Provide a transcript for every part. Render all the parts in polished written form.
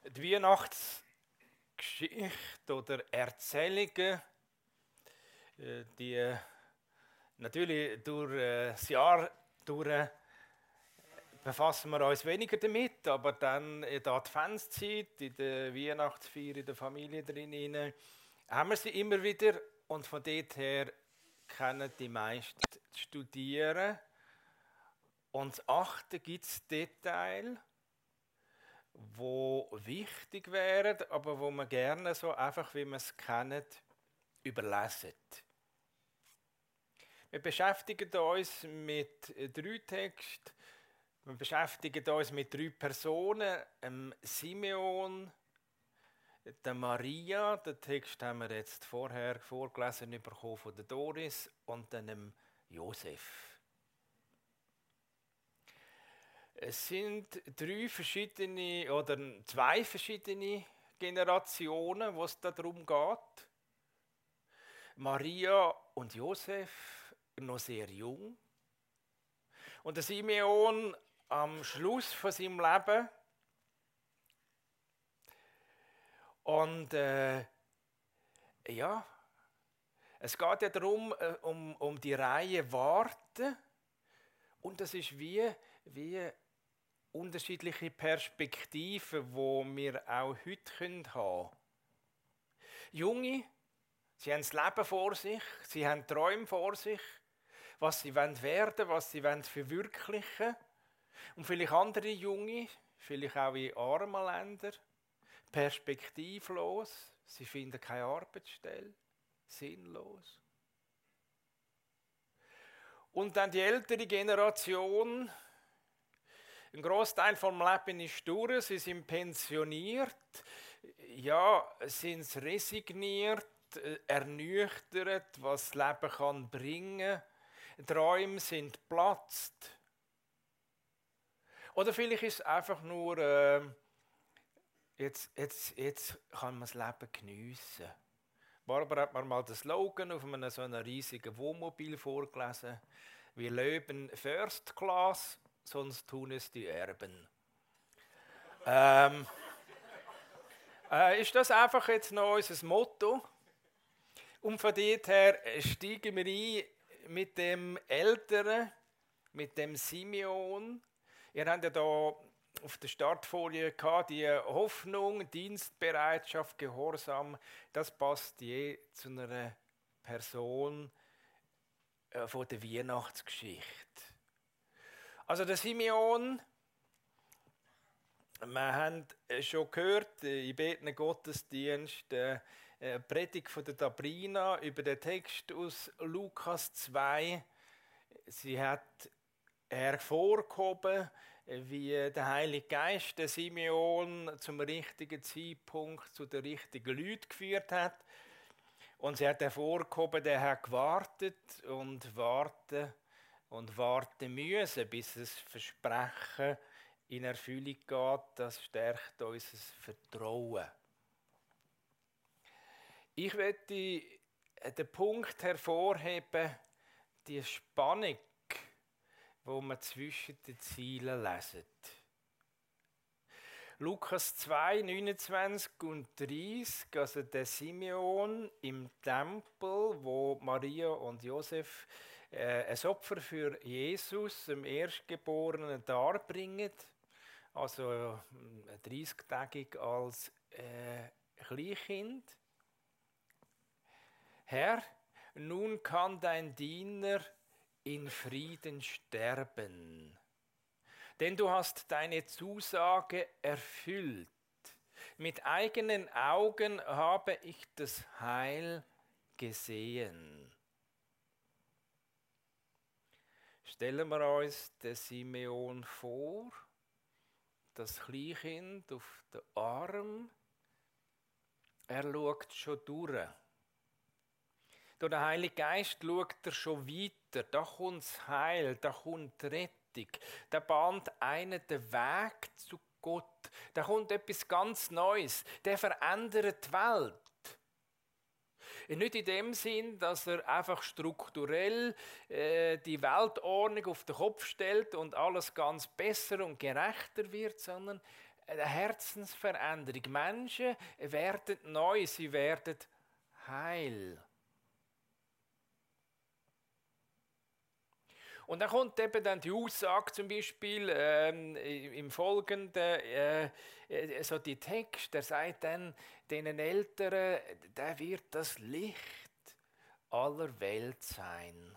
Die Weihnachtsgeschichte oder Erzählungen, die natürlich durch das Jahr durch befassen wir uns weniger damit, aber dann in der Adventszeit, in der Weihnachtsfeier, in der Familie drin, haben wir sie immer wieder und von dort her können die meisten studieren. Und das Achte gibt es Details, wo wichtig wären, aber wo man gerne so einfach, wie man es kennt, überlesen. Wir beschäftigen uns mit 3 Texten. Wir beschäftigen uns mit 3 Personen, Simeon, der Maria, den Text haben wir jetzt vorher vorgelesen bekommen von der Doris, und dann dem Josef. Es sind 3 verschiedene oder 2 verschiedene Generationen, wo es darum geht. Maria und Josef noch sehr jung. Und der Simeon am Schluss von seinem Leben. Und ja, es geht ja darum, um die Reihe Warten. Und das ist wie unterschiedliche Perspektiven, die wir auch heute haben können. Junge, sie haben das Leben vor sich, sie haben Träume vor sich, was sie werden wollen, was sie verwirklichen wollen. Und vielleicht andere Junge, vielleicht auch in armen Ländern, perspektivlos, sie finden keine Arbeitsstelle, sinnlos. Und dann die ältere Generation, ein Großteil vom Leben ist durch, sie sind pensioniert, ja, sind resigniert, ernüchtert, was das Leben kann bringen. Träume sind geplatzt. Oder vielleicht ist es einfach nur, jetzt kann man das Leben geniessen. Barbara hat mir mal den Slogan auf einem so einem riesigen Wohnmobil vorgelesen. Wir leben First Class, sonst tun es die Erben. Ist das einfach jetzt noch unser Motto? Und von dort her steigen wir ein mit dem Älteren, mit dem Simeon. Ihr habt ja da auf der Startfolie gehabt, die Hoffnung, Dienstbereitschaft, Gehorsam, das passt je zu einer Person von der Weihnachtsgeschichte. Also der Simeon, wir haben schon gehört, in beiden Gottesdiensten, Predigt von der Dabrina über den Text aus Lukas 2. Sie hat hervorgehoben, wie der Heilige Geist den Simeon zum richtigen Zeitpunkt zu den richtigen Leuten geführt hat. Und sie hat hervorgehoben, der hat gewartet und warten müssen, bis das Versprechen in Erfüllung geht. Das stärkt unser Vertrauen. Ich möchte den Punkt hervorheben, die Spannung, wo man zwischen den Zielen lesen. Lukas 2, 29 und 30, also der Simeon im Tempel, wo Maria und Josef ein Opfer für Jesus, dem Erstgeborenen, darbringen. Also 30-tägig als Kleinkind. Herr, nun kann dein Diener in Frieden sterben, denn du hast deine Zusage erfüllt. Mit eigenen Augen habe ich das Heil gesehen. Stellen wir uns den Simeon vor, das Kleinkind auf den Arm. Er schaut schon durch. Durch den Heiligen Geist schaut er schon weiter. Da kommt das Heil, da kommt die Rettung. Da bahnt einer den Weg zu Gott. Da kommt etwas ganz Neues. Der verändert die Welt. Nicht in dem Sinn, dass er einfach strukturell die Weltordnung auf den Kopf stellt und alles ganz besser und gerechter wird, sondern eine Herzensveränderung. Menschen werden neu, sie werden heil. Und dann kommt eben dann die Aussage zum Beispiel im Folgenden, so die Text, der sagt dann den Älteren, der wird das Licht aller Welt sein.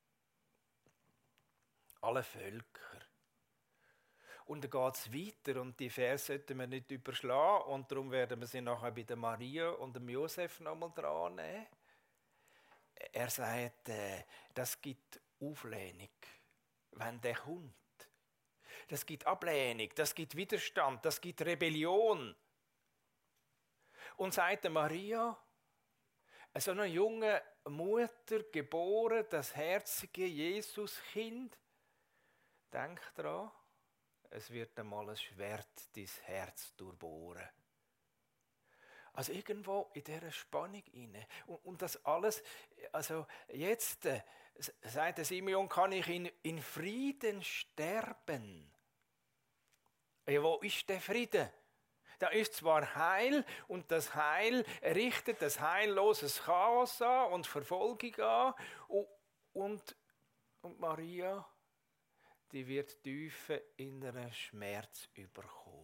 Alle Völker. Und dann geht es weiter und die Verse sollten wir nicht überschlagen und darum werden wir sie nachher bei der Maria und dem Josef nochmal dran nehmen. Er sagt, das gibt Auflehnung, wenn der kommt. Das gibt Ablehnung, das gibt Widerstand, das gibt Rebellion. Und sagt der Maria, so eine junge Mutter geboren, das herzige Jesuskind, denk dran, es wird einmal ein Schwert dein Herz durchbohren. Also irgendwo in dieser Spannung inne und das alles, also jetzt, sagt der Simeon, kann ich in Frieden sterben. Ja, wo ist der Frieden? Da ist zwar Heil und das Heil richtet das heilloses Chaos an und Verfolgung an und Maria, die wird tiefen inneren Schmerz überkommen.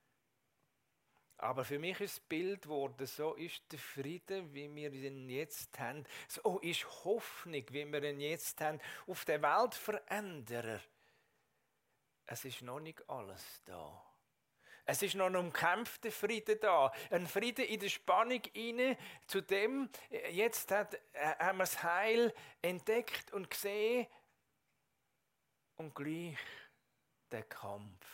Aber für mich ist das Bild geworden, so ist der Frieden, wie wir ihn jetzt haben. So ist Hoffnung, wie wir ihn jetzt haben, auf den Weltveränderer. Es ist noch nicht alles da. Es ist noch ein umkämpfter Frieden da. Ein Frieden in der Spannung hinein, zu dem, jetzt haben wir das Heil entdeckt und gesehen und gleich der Kampf.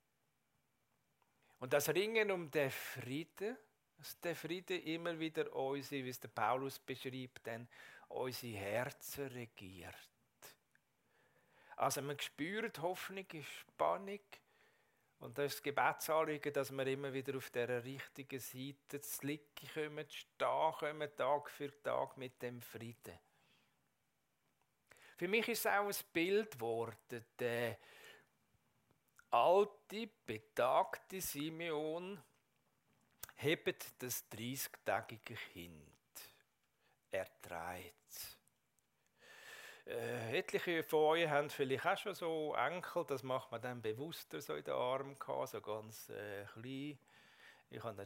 Und das Ringen um den Frieden, dass der Frieden immer wieder unsere, wie es der Paulus beschreibt, dann unsere Herzen regiert. Also man spürt Hoffnung, Spannung und das ist das Gebetsanliegen, dass wir immer wieder auf dieser richtigen Seite zu liegen kommen, zu stehen kommen, Tag für Tag mit dem Frieden. Für mich ist es auch ein Bild geworden, der alte, betagte Simeon hebt das 30-tägige Kind. Er trägt es. Etliche von euch haben vielleicht auch schon so Enkel, das macht man dann bewusster so in den Armen gehabt, so ganz klein. Ich habe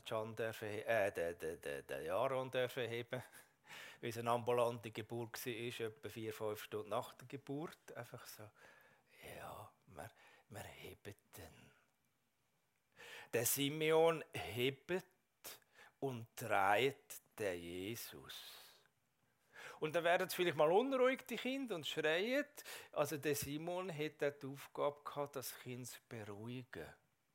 den Jaron dürfen heben, weil es eine ambulante Geburt war, etwa 4-5 Stunden nach der Geburt. Einfach so, ja, wir heben den. Der Simeon hebt und trägt den Jesus. Und dann werden sie vielleicht mal unruhig, die Kinder, und schreien. Also der Simon hatte die Aufgabe gehabt, das Kind zu beruhigen.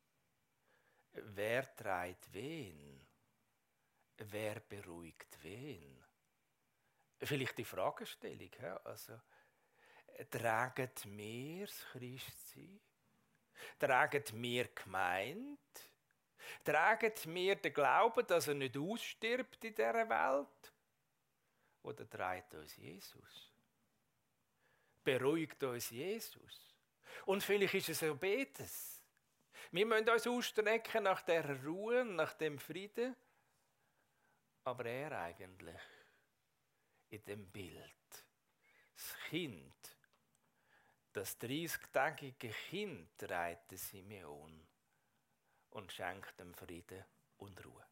Wer trägt wen? Wer beruhigt wen? Vielleicht die Fragestellung. Ja? Also, tragen wir das Christsein? Tragen wir gemeint? Tragen wir den Glauben, dass er nicht ausstirbt in dieser Welt? Oder trägt uns Jesus? Beruhigt uns Jesus? Und vielleicht ist es auch beides. Wir müssen uns ausstrecken nach dieser Ruhe, nach dem Frieden. Aber er eigentlich in dem Bild. Das Kind, das 30-tägige Kind trägt Simeon und schenkt dem Frieden und Ruhe.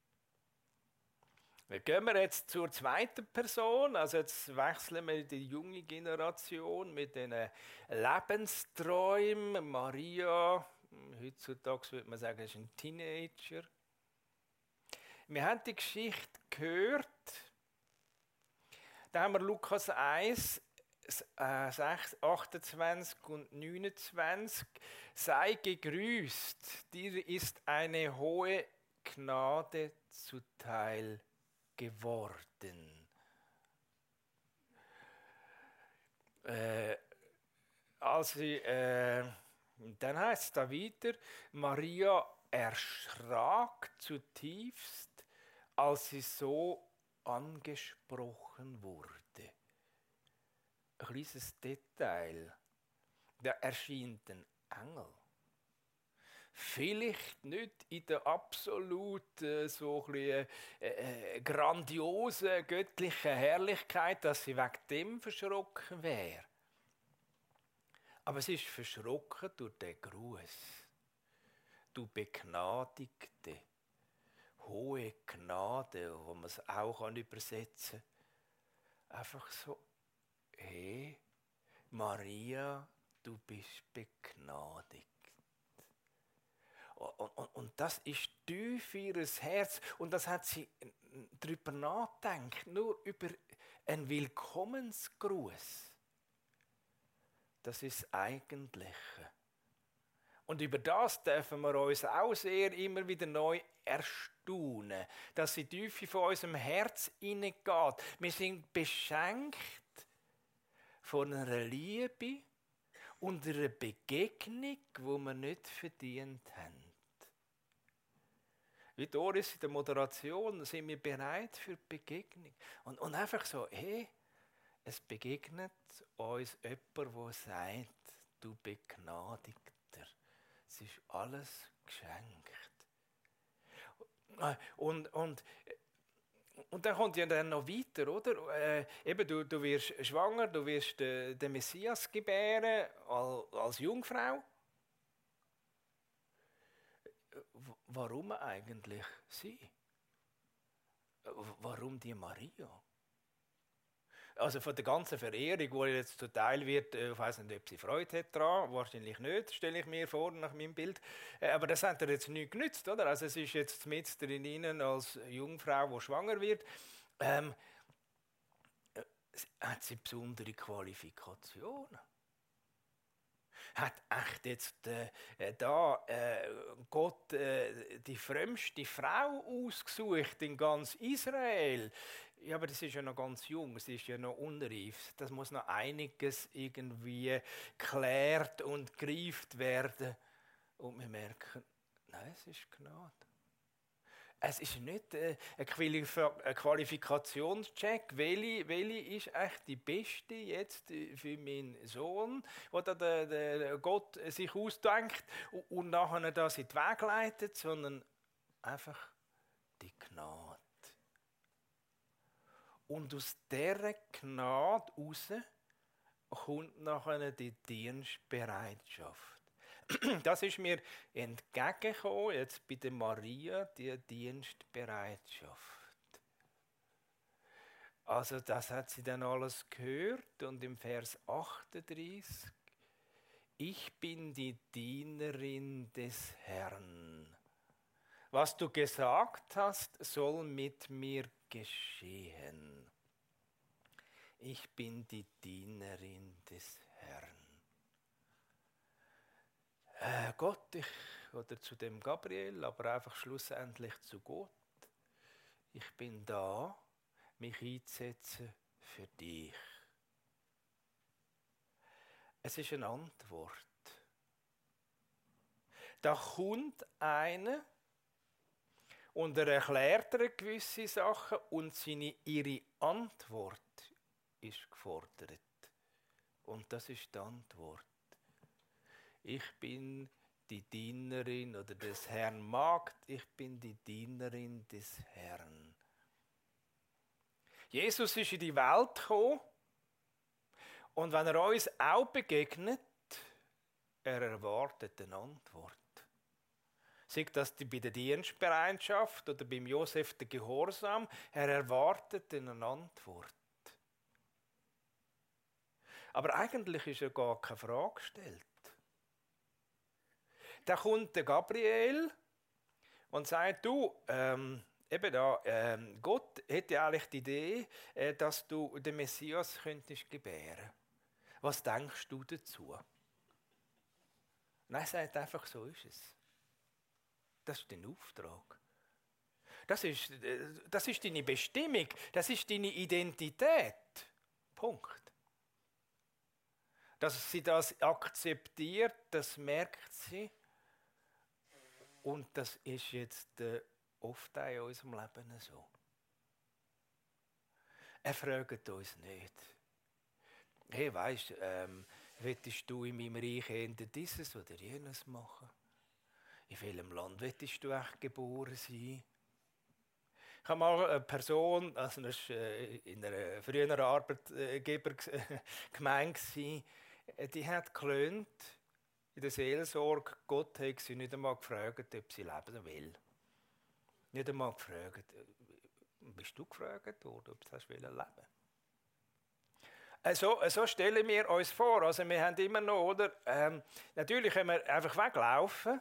Wir gehen jetzt zur zweiten Person, also jetzt wechseln wir in die junge Generation mit den Lebensträumen. Maria, heutzutage würde man sagen, ist ein Teenager. Wir haben die Geschichte gehört, da haben wir Lukas 1, 28 und 29. Sei gegrüßt, dir ist eine hohe Gnade zuteil geworden. Dann heißt es da weiter, Maria erschrak zutiefst, als sie so angesprochen wurde. Ein kleines Detail. Da erschien ein Engel. Vielleicht nicht in der absolut so ein bisschen, grandiosen göttlichen Herrlichkeit, dass sie wegen dem verschrocken wäre. Aber sie ist verschrocken durch den Gruß. Du Begnadigte, hohe Gnade, wo man es auch übersetzen kann. Einfach so, hey, Maria, du bist begnadigt. Und das ist tief in ihr Herz. Und das hat sie darüber nachgedacht, nur über einen Willkommensgruß. Das ist das Eigentliche. Und über das dürfen wir uns auch sehr immer wieder neu erstaunen, dass sie tief von unserem Herz hineingeht. Wir sind beschenkt von einer Liebe und einer Begegnung, die wir nicht verdient haben. Wie Doris in der Moderation sind wir bereit für die Begegnung. Und einfach so, hey, es begegnet uns jemand, der sagt, du Begnadigter. Es ist alles geschenkt. Und dann kommt ja dann noch weiter, oder? Eben, du wirst schwanger, du wirst den Messias gebären als Jungfrau. Warum eigentlich sie? Warum die Maria? Also von der ganzen Verehrung, die jetzt zuteil wird, ich weiß nicht, ob sie Freude hat daran, wahrscheinlich nicht, stelle ich mir vor, nach meinem Bild. Aber das hat ihr jetzt nicht genützt, oder? Also es ist jetzt mit in ihnen als Jungfrau, die schwanger wird, hat sie besondere Qualifikationen. Hat echt jetzt Gott die frömmste Frau ausgesucht in ganz Israel? Ja, aber das ist ja noch ganz jung, es ist ja noch unreif. Das muss noch einiges irgendwie geklärt und gereift werden. Und wir merken, nein, es ist Gnade. Es ist nicht ein Qualifikationscheck, welche ist echt die beste jetzt für meinen Sohn, wo der Gott sich ausdenkt und nachher das in den Weg leitet, sondern einfach die Gnade. Und aus dieser Gnade heraus kommt nachher die Dienstbereitschaft. Das ist mir entgegengekommen, jetzt bei der Maria, die Dienstbereitschaft. Also das hat sie dann alles gehört und im Vers 38, ich bin die Dienerin des Herrn. Was du gesagt hast, soll mit mir geschehen. Ich bin die Dienerin des Herrn. Gott, oder zu dem Gabriel, aber einfach schlussendlich zu Gott. Ich bin da, mich einzusetzen für dich. Es ist eine Antwort. Da kommt einer und er erklärt ihr gewisse Sachen und ihre Antwort ist gefordert. Und das ist die Antwort. Ich bin die Dienerin oder des Herrn Magd, ich bin die Dienerin des Herrn. Jesus ist in die Welt gekommen und wenn er uns auch begegnet, er erwartet eine Antwort. Sei das bei der Dienstbereitschaft oder beim Josef der Gehorsam, er erwartet eine Antwort. Aber eigentlich ist ja gar keine Frage gestellt. Da kommt der Gabriel und sagt, du, Gott hätte eigentlich die Idee, dass du den Messias könntest gebären. Was denkst du dazu? Nein, er sagt einfach, so ist es. Das ist dein Auftrag. Das ist deine Bestimmung, das ist deine Identität. Punkt. Dass sie das akzeptiert, das merkt sie. Und das ist jetzt oft auch in unserem Leben so. Er fragt uns nicht. Hey, weisst, willst du in meinem Reich dieses oder jenes machen? in welchem Land willst du echt geboren sein? Ich habe mal eine Person, also das war in einer früheren Arbeitgebergemeinde, die hat geklönt in der Seelsorge, Gott hat sie nicht einmal gefragt, ob sie leben will. Nicht einmal gefragt, bist du gefragt oder ob du leben willst? So stellen wir uns vor, also wir haben immer noch, oder? Natürlich können wir einfach weglaufen,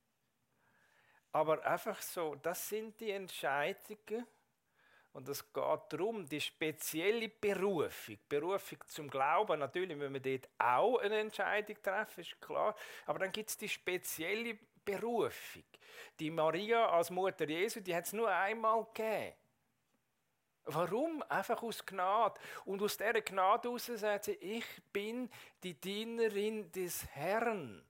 aber einfach so, das sind die Entscheidungen und es geht darum, die spezielle Berufung zum Glauben, natürlich müssen wir dort auch eine Entscheidung treffen, ist klar, aber dann gibt es die spezielle Berufung. Die Maria als Mutter Jesu, die hat es nur einmal gegeben. Warum? Einfach aus Gnade. Und aus dieser Gnade heraus sagt sie, ich bin die Dienerin des Herrn.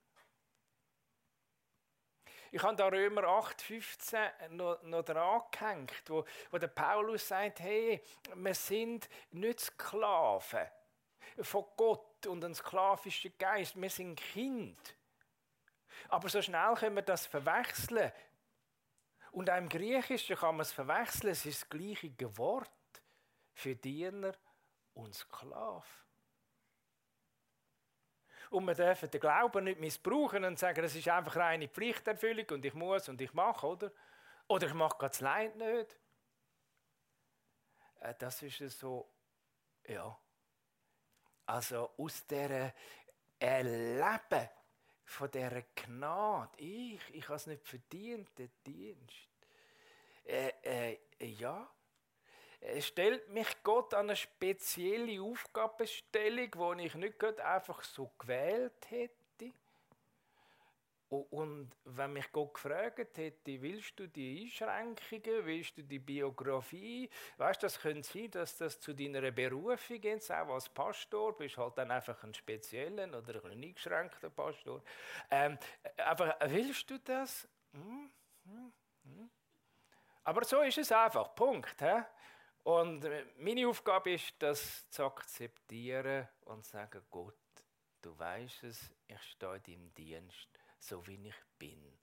Ich habe da Römer 8,15 noch dran gehängt, wo der Paulus sagt, hey, wir sind nicht Sklaven von Gott und ein sklavischer Geist, wir sind Kind. Aber so schnell können wir das verwechseln. Und auch im Griechischen kann man es verwechseln, es ist das gleiche Wort für Diener und Sklave. Und wir dürfen den Glauben nicht missbrauchen und sagen, das ist einfach reine Pflichterfüllung und ich muss und ich mache, oder? Oder ich mache das Leid nicht. Das ist so, ja. Also aus dieser Erleben von dieser Gnade, ich habe es nicht verdient, den Dienst. Ja, stellt mich Gott an eine spezielle Aufgabenstellung, die ich nicht gerade einfach so gewählt hätte. Und wenn mich Gott gefragt hätte, willst du die Einschränkungen, willst du die Biografie, weißt, das könnte sein, dass das zu deiner Berufung jetzt auch als Pastor bist, halt dann einfach ein spezieller oder ein eingeschränkter Pastor. Aber willst du das? Aber so ist es einfach, Punkt. He? Und meine Aufgabe ist, das zu akzeptieren und zu sagen, Gott, du weißt es, ich stehe in deinem Dienst, so wie ich bin.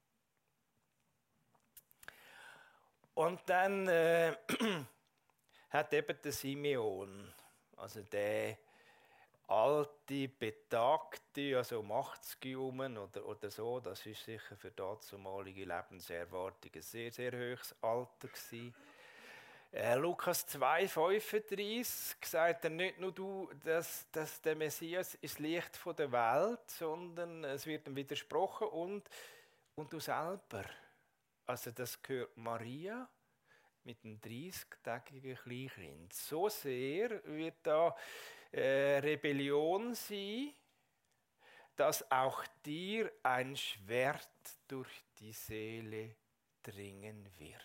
Und dann hat eben der Simeon, also der alte, betagte, also um 80 oder so, das ist sicher für damalige Lebenserwartung ein sehr, sehr hohes Alter gewesen. Lukas 2,35 sagt er nicht nur du, dass der Messias ist Licht von der Welt, sondern es wird ihm widersprochen und du selber. Also das gehört Maria mit einem 30-tägigen Kleinkind. So sehr wird da Rebellion sein, dass auch dir ein Schwert durch die Seele dringen wird.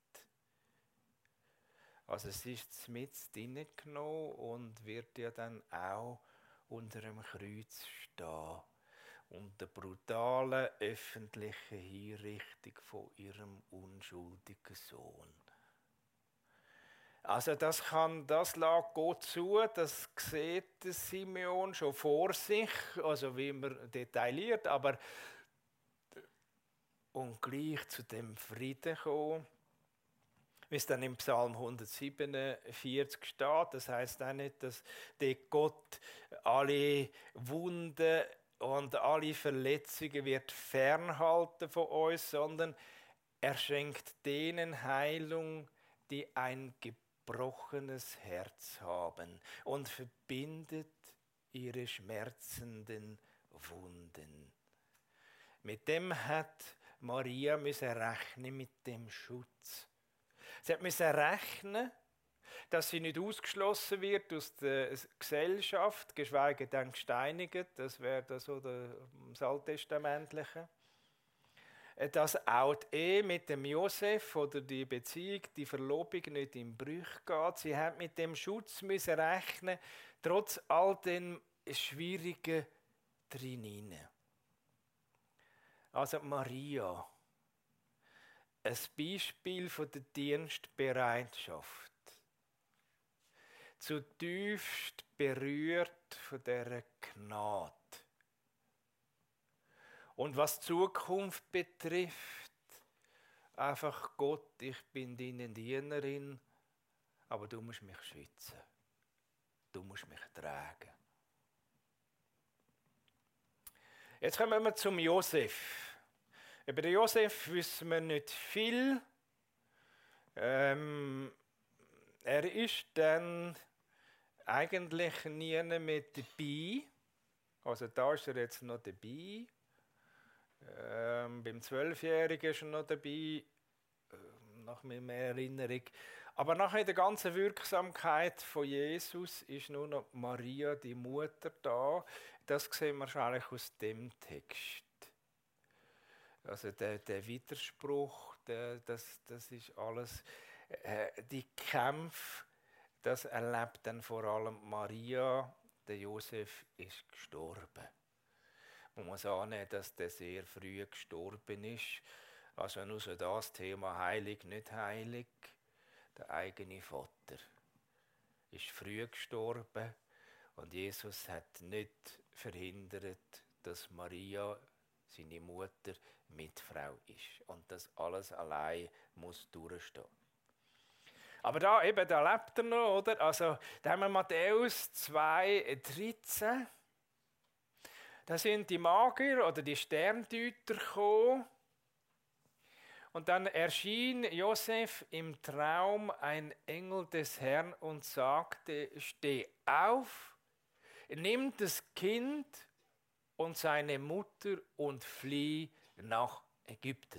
Also es ist mit drinnen genommen und wird ja dann auch unter dem Kreuz stehen. Unter brutalen öffentlichen Hinrichtung von ihrem unschuldigen Sohn. Also das lässt Gott zu, das sieht Simeon schon vor sich, also wie immer detailliert, aber und gleich zu dem Frieden kommen, wie es dann im Psalm 147 steht. Das heisst auch nicht, dass Gott alle Wunden und alle Verletzungen wird fernhalten von uns, sondern er schenkt denen Heilung, die ein gebrochenes Herz haben und verbindet ihre schmerzenden Wunden. Mit dem hat Maria müssen rechnen, mit dem Schutz. Sie müssen rechnen, dass sie nicht ausgeschlossen wird aus der Gesellschaft, geschweige denn gesteinigt. Das wäre das Alttestamentliche. Dass auch die Ehe mit dem Josef oder die Beziehung, die Verlobung nicht in Brüche geht. Sie hat mit dem Schutz müssen rechnen, trotz all den Schwierigen drin. Also Maria, ein Beispiel von der Dienstbereitschaft. Zutiefst berührt von dieser Gnade. Und was die Zukunft betrifft, einfach Gott, ich bin deine Dienerin, aber du musst mich schützen. Du musst mich tragen. Jetzt kommen wir zum Josef. Über den Josef wissen wir nicht viel. Er ist dann eigentlich nie mehr dabei. Also da ist er jetzt noch dabei. Beim 12-Jährigen ist er noch dabei, nach meiner Erinnerung. Aber nachher in der ganzen Wirksamkeit von Jesus ist nur noch Maria, die Mutter, da. Das sehen wir wahrscheinlich aus dem Text. Also der Widerspruch, das ist alles, die Kämpfe, das erlebt dann vor allem Maria. Der Josef ist gestorben. Man muss annehmen, dass der sehr früh gestorben ist. Also nur so das Thema heilig, nicht heilig. Der eigene Vater ist früh gestorben und Jesus hat nicht verhindert, dass Maria, seine Mutter, Mitfrau ist und das alles allein muss durchstehen. Aber da lebt er noch, oder? Also, da haben wir Matthäus 2,13. Da sind die Magier oder die Sterndeuter gekommen. Und dann erschien Josef im Traum ein Engel des Herrn und sagte: Steh auf, nimm das Kind und seine Mutter und flieh nach Ägypten.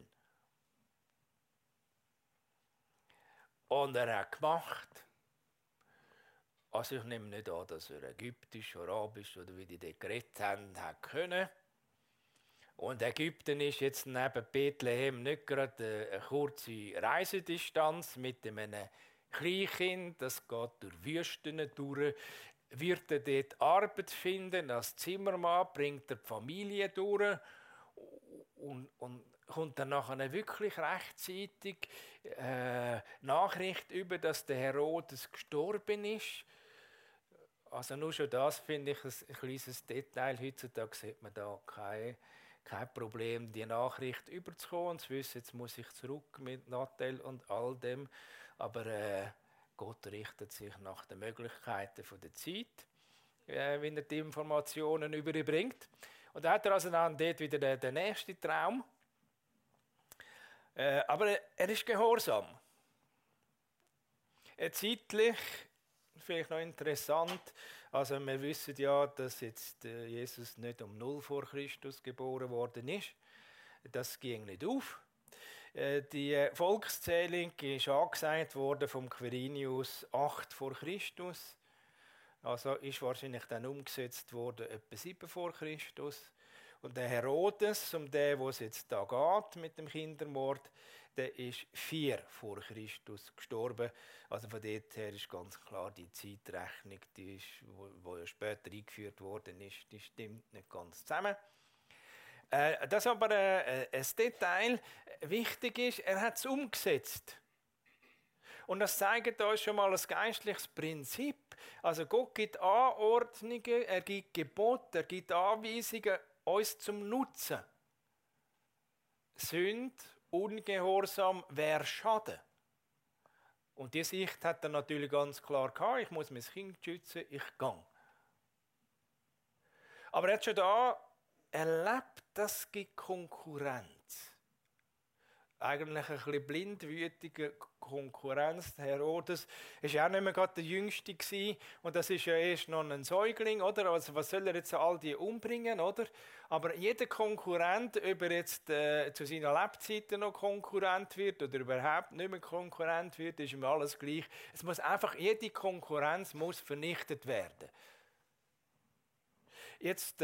Und er hat gemacht. Also ich nehme nicht an, dass er ägyptisch, arabisch oder wie die geredet haben, hat können. Und Ägypten ist jetzt neben Bethlehem nicht gerade eine kurze Reisedistanz mit einem Kleinkind. Das geht durch Wüsten durch. Wird er dort Arbeit finden als Zimmermann, bringt er die Familie durch und kommt dann nachher wirklich rechtzeitig Nachricht über, dass der Herodes gestorben ist. Also nur schon das finde ich ein kleines Detail. Heutzutage sieht man da kein Problem, die Nachricht überzukommen und zu wissen, jetzt muss ich zurück mit Nattel und all dem. Aber Gott richtet sich nach den Möglichkeiten der Zeit, wenn er die Informationen überbringt. Und da hat er also dann dort wieder den nächsten Traum. Aber er ist gehorsam. Zeitlich, vielleicht noch interessant, also wir wissen ja, dass jetzt Jesus nicht um 0 vor Christus geboren worden ist. Das ging nicht auf. Die Volkszählung ist angesagt worden vom Quirinius 8 vor Christus. Also ist wahrscheinlich dann umgesetzt worden etwa 7 vor Christus. Und der Herodes, um den es jetzt da geht mit dem Kindermord, der ist 4 vor Christus gestorben. Also von dort her ist ganz klar, die Zeitrechnung, die ist, wo ja später eingeführt worden ist, die stimmt nicht ganz zusammen. Das aber ein Detail. Wichtig ist, er hat es umgesetzt. Und das zeigt uns schon mal ein geistliches Prinzip. Also Gott gibt Anordnungen, er gibt Gebote, er gibt Anweisungen uns zum Nutzen. Sünde, Ungehorsam wäre Schaden. Und die Sicht hat er natürlich ganz klar gehabt, ich muss mein Kind schützen, ich gehe. Aber er hat schon da erlebt, dass es Konkurrenz. Eigentlich ein bisschen blindwütige Konkurrenz. Der Herodes war auch nicht mehr gerade der Jüngste gewesen. Und das ist ja erst noch ein Säugling, oder? Also was soll er jetzt all die umbringen, oder? Aber jeder Konkurrent, ob er jetzt zu seiner Lebzeiten noch Konkurrent wird oder überhaupt nicht mehr Konkurrent wird, ist ihm alles gleich. Es muss einfach, jede Konkurrenz muss vernichtet werden. Jetzt,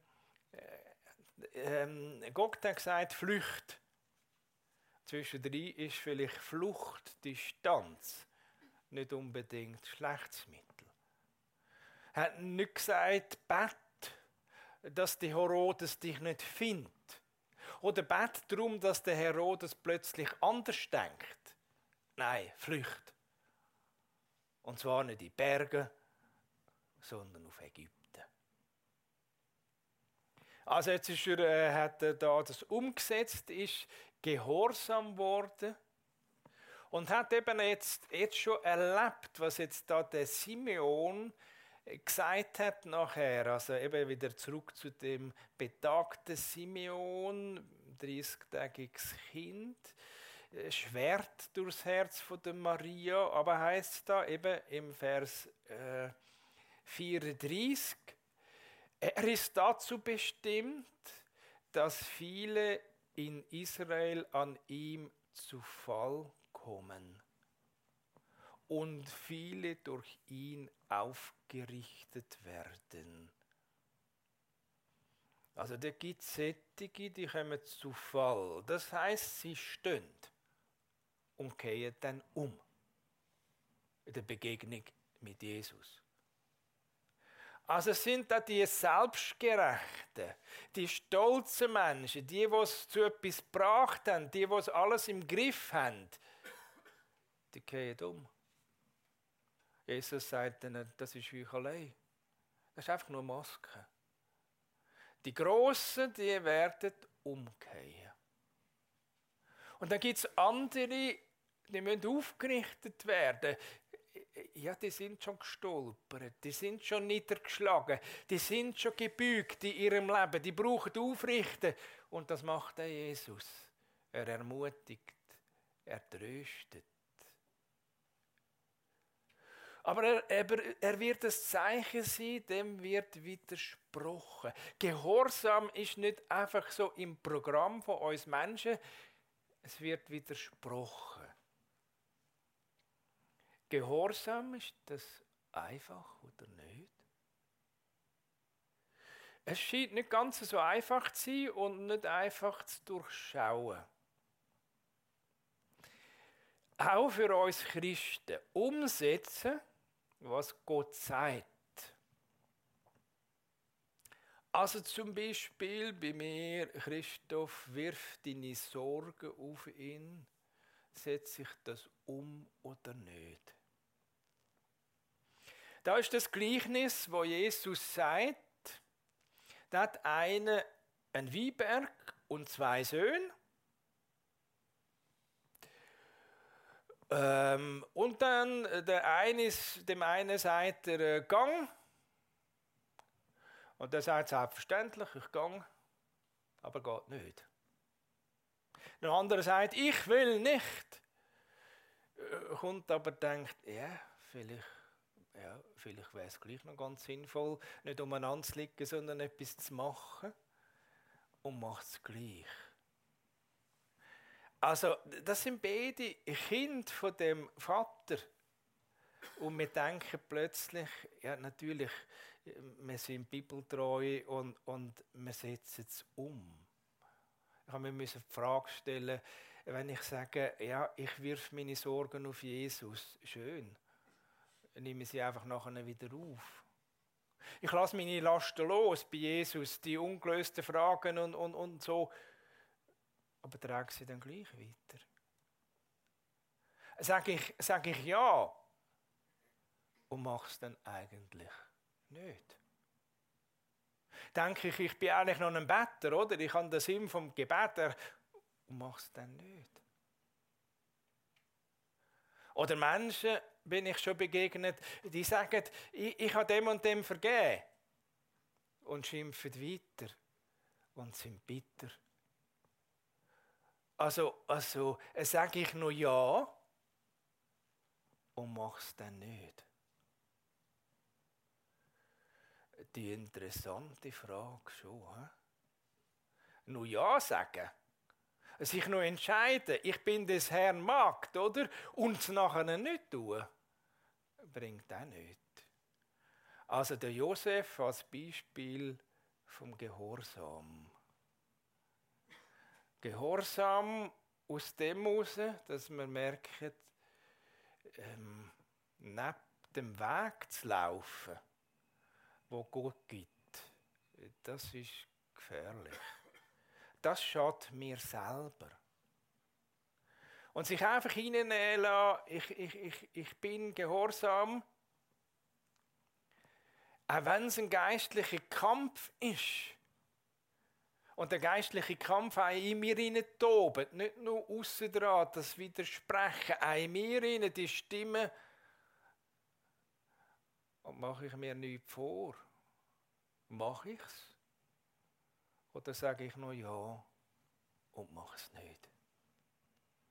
Gott hat gesagt, Flücht. Zwischendrin ist vielleicht Fluchtdistanz nicht unbedingt schlechtes Mittel. Er hat nicht gesagt, bet, dass der Herodes dich nicht findet. Oder bet darum, dass der Herodes plötzlich anders denkt. Nein, Flücht. Und zwar nicht in die Berge, sondern auf Ägypten. Also jetzt hat er da das umgesetzt, ist gehorsam worden und hat eben jetzt schon erlebt, was jetzt da der Simeon gesagt hat nachher. Also eben wieder zurück zu dem betagten Simeon, 30-tägiges Kind, Schwert durchs Herz von der Maria, aber heißt da eben im Vers 34, er ist dazu bestimmt, dass viele in Israel an ihm zu Fall kommen und viele durch ihn aufgerichtet werden. Also da gibt es solche, die kommen zu Fall. Das heißt, sie stehen und kehren dann um in der Begegnung mit Jesus. Also sind da die Selbstgerechten, die stolzen Menschen, die es zu etwas gebracht haben, die es alles im Griff haben, die kehren um. Jesus sagt ihnen, das ist euch allein. Das ist einfach nur Maske. Die Grossen, die werden umkehren. Und dann gibt es andere, die müssen aufgerichtet werden. Ja, die sind schon gestolpert, die sind schon niedergeschlagen, die sind schon gebeugt in ihrem Leben, die brauchen Aufrichten. Und das macht der Jesus. Er ermutigt, er tröstet. Aber er wird das Zeichen sein, dem wird widersprochen. Gehorsam ist nicht einfach so im Programm von uns Menschen, es wird widersprochen. Gehorsam, ist das einfach oder nicht? Es scheint nicht ganz so einfach zu sein und nicht einfach zu durchschauen. Auch für uns Christen umsetzen, was Gott sagt. Also zum Beispiel bei mir, Christoph, wirf deine Sorgen auf ihn, setze ich das um oder nicht? Da ist das Gleichnis, wo Jesus sagt, da hat einer einen Weinberg und 2 Söhne. Und dann dem einen sagt er, gang. Und der sagt selbstverständlich, ich gang, aber geht nicht. Der andere sagt, ich will nicht. Kommt aber denkt, vielleicht wäre es gleich noch ganz sinnvoll, nicht umeinander zu liegen, sondern etwas zu machen. Und macht es gleich. Also, das sind beide Kinder von dem Vater. Und wir denken plötzlich, ja natürlich, wir sind bibeltreu und wir setzen es um. Ich habe mir die Frage stellen, wenn ich sage, ja, ich wirf meine Sorgen auf Jesus, schön, nehme sie einfach nachher wieder auf. Ich lasse meine Lasten los bei Jesus, die ungelösten Fragen und so. Aber trage sie dann gleich weiter. Sag ich ja und mache es dann eigentlich nicht. Denke ich bin eigentlich noch ein Better, oder? Ich habe den Sinn vom Gebet und mache es dann nicht. Oder Menschen, bin ich schon begegnet, die sagen, ich habe dem und dem vergeben und schimpfen weiter und sind bitter. Also sage ich nur ja und mache es dann nicht. Die interessante Frage schon. Nur ja sagen, sich nur entscheiden, ich bin des Herrn Magd, oder? Und es nachher nicht tun, bringt auch nichts. Also der Josef als Beispiel vom Gehorsam. Gehorsam aus dem heraus, dass man merkt, neben dem Weg zu laufen, wo Gott gibt, das ist gefährlich. Das schadet mir selber. Und sich einfach hineinnehmen lassen, ich bin gehorsam, auch wenn es ein geistlicher Kampf ist, und der geistliche Kampf auch in mir hinein tobt. Nicht nur aussen dran, das Widersprechen, auch in mir hinein, die Stimme. Und mache ich mir nichts vor? Mache ich es? Oder sage ich nur ja und mache es nicht?